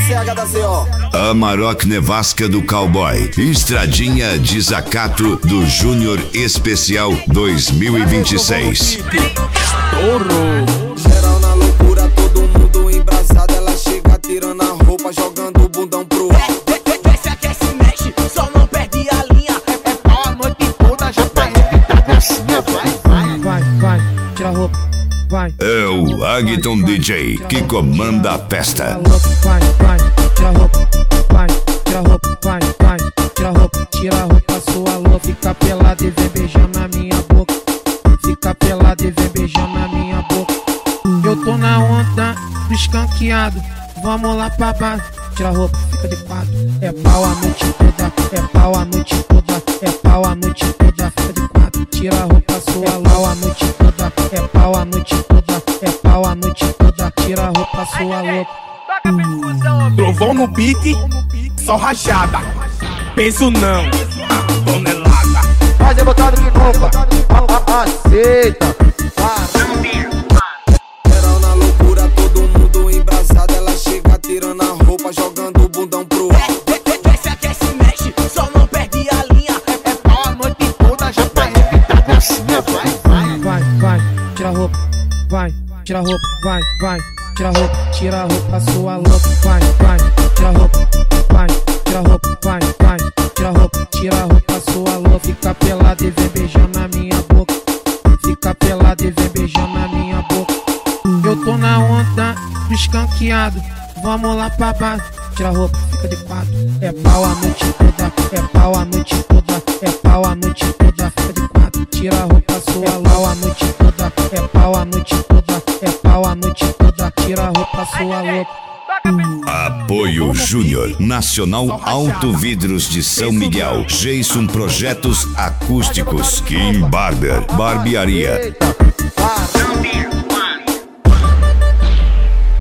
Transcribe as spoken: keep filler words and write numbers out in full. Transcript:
C H da C O. Amarok Nevasca do Cowboy. Estradinha Desacato do Júnior Especial dois mil e vinte e seis. Geral na loucura, todo mundo embrasado. Ela chega tirando a roupa, jogando o bundão pro alto. Desce, aquece, mexe, só não perde a linha. É pau a noite toda, já tá Vai, vai, vai, tira a roupa, vai. É o Agton D J que comanda a festa. Vai, vai, tira a roupa, vai, tira a roupa, vai, vai, tira a roupa, tira a roupa, sua louca. Fica pelada e vem beijando na minha boca. Fica pelada e vem beijando na minha boca. Eu tô na onda do escanqueado, vamos lá pra baixo. Tira a roupa, fica de quatro. É pau a noite toda, é pau a noite toda, é pau a noite toda, fica de quatro. Tira a roupa, sua louca. É pau a noite toda, é pau a noite toda, é pau a noite toda. Tira a roupa, sua louca. Trovão no pique, só rachada. Peso não, tonelada. Fazer botado de roupa, aceita. Geral na loucura, todo mundo embrasado. Ela chega tirando a roupa, jogando o bundão pro alto. Desce, aquece, mexe, só não perde a linha. É pau a noite toda, já tá Vai, vai, tira a roupa, vai, tira a roupa, vai, vai, tira a roupa, tira a roupa, sua louca, vai, vai, tira a roupa, vai, tira a roupa, vai, vai, tira a roupa, tira a roupa, sua louca. Fica pelada e vem beijando na minha boca. Fica pelada e vem beijando na minha boca. Eu tô na onda do escanqueado, vamos lá pra baixo. Tira a roupa, fica de quatro. É pau a noite toda, é pau a noite toda, é pau a noite toda, fica de quatro. Tira a roupa, sua é pau a noite toda, é pau a noite toda, é pau a noite toda. Tira a roupa, sua louca. Apoio Júnior Nacional Auto Vidros de São Miguel. Jason Projetos Acústicos. Kim Barber Barbearia.